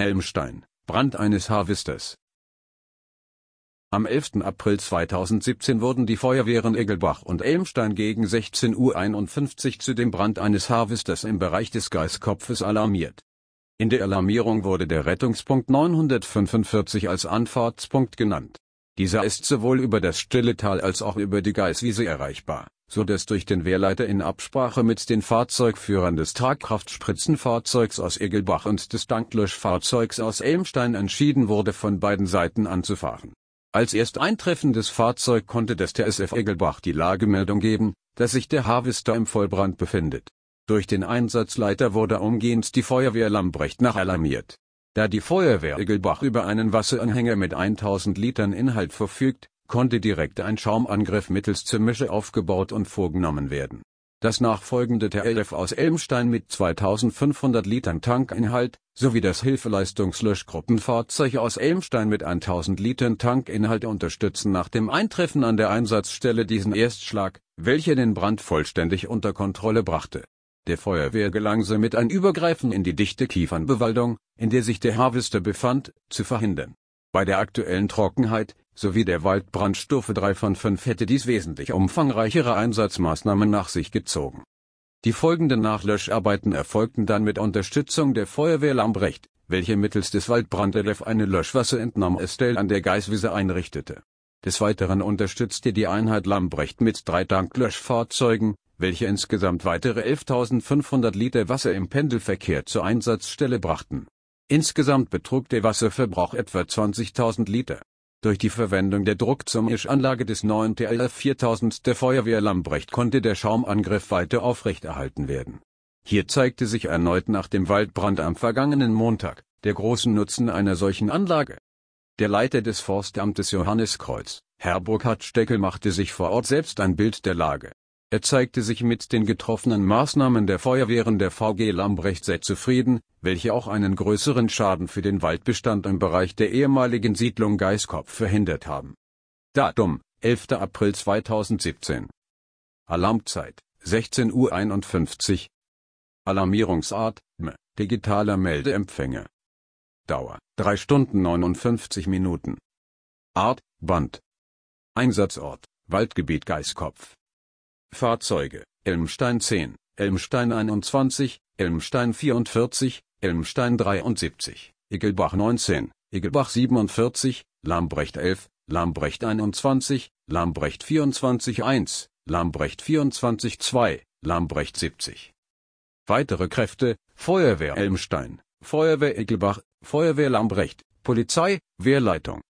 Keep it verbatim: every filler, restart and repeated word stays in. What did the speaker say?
Elmstein, Brand eines Harvesters. Am elften April zweitausendsiebzehn wurden die Feuerwehren Eggelbach und Elmstein gegen sechzehn Uhr einundfünfzig zu dem Brand eines Harvesters im Bereich des Geiskopfes alarmiert. In der Alarmierung wurde der Rettungspunkt neunhundertfünfundvierzig als Anfahrtspunkt genannt. Dieser ist sowohl über das Stilletal als auch über die Geißwiese erreichbar, so dass durch den Wehrleiter in Absprache mit den Fahrzeugführern des Tragkraftspritzenfahrzeugs aus Eggelbach und des Tanklöschfahrzeugs aus Elmstein entschieden wurde, von beiden Seiten anzufahren. Als erst eintreffendes Fahrzeug konnte das T S F Eggelbach die Lagemeldung geben, dass sich der Harvester im Vollbrand befindet. Durch den Einsatzleiter wurde umgehend die Feuerwehr Lambrecht nachalarmiert. Da die Feuerwehr Eggelbach über einen Wasseranhänger mit tausend Litern Inhalt verfügt, konnte direkt ein Schaumangriff mittels Zermische aufgebaut und vorgenommen werden. Das nachfolgende T L F aus Elmstein mit zweitausendfünfhundert Litern Tankinhalt, sowie das Hilfeleistungslöschgruppenfahrzeug aus Elmstein mit tausend Litern Tankinhalt unterstützen nach dem Eintreffen an der Einsatzstelle diesen Erstschlag, welcher den Brand vollständig unter Kontrolle brachte. Der Feuerwehr gelang somit ein Übergreifen in die dichte Kiefernbewaldung, in der sich der Harvester befand, zu verhindern. Bei der aktuellen Trockenheit, sowie der Waldbrandstufe drei von fünf hätte dies wesentlich umfangreichere Einsatzmaßnahmen nach sich gezogen. Die folgenden Nachlöscharbeiten erfolgten dann mit Unterstützung der Feuerwehr Lambrecht, welche mittels des Waldbrand L F eine Löschwasserentnahmestelle an der Geißwiese einrichtete. Des Weiteren unterstützte die Einheit Lambrecht mit drei Tanklöschfahrzeugen, welche insgesamt weitere elftausendfünfhundert Liter Wasser im Pendelverkehr zur Einsatzstelle brachten. Insgesamt betrug der Wasserverbrauch etwa zwanzigtausend Liter. Durch die Verwendung der Druckzermischanlage des neuen T L F viertausend der Feuerwehr Lambrecht konnte der Schaumangriff weiter aufrechterhalten werden. Hier zeigte sich erneut nach dem Waldbrand am vergangenen Montag der großen Nutzen einer solchen Anlage. Der Leiter des Forstamtes Johanniskreuz, Herr Burkhard Steckel, machte sich vor Ort selbst ein Bild der Lage. Er zeigte sich mit den getroffenen Maßnahmen der Feuerwehren der V G Lambrecht sehr zufrieden, welche auch einen größeren Schaden für den Waldbestand im Bereich der ehemaligen Siedlung Geiskopf verhindert haben. Datum: elfter April zweitausendsiebzehn. Alarmzeit: sechzehn Uhr einundfünfzig. Alarmierungsart: M, digitaler Meldeempfänger. Dauer: drei Stunden neunundfünfzig Minuten. Art: Band. Einsatzort: Waldgebiet Geiskopf. Fahrzeuge: Elmstein zehn, Elmstein einundzwanzig, Elmstein vierundvierzig, Elmstein dreiundsiebzig, Eggelbach neunzehn, Eggelbach siebenundvierzig, Lambrecht elf, Lambrecht einundzwanzig, Lambrecht vierundzwanzig eins, Lambrecht vierundzwanzig zwei, Lambrecht siebzig. Weitere Kräfte: Feuerwehr Elmstein, Feuerwehr Eggelbach, Feuerwehr Lambrecht, Polizei, Wehrleitung.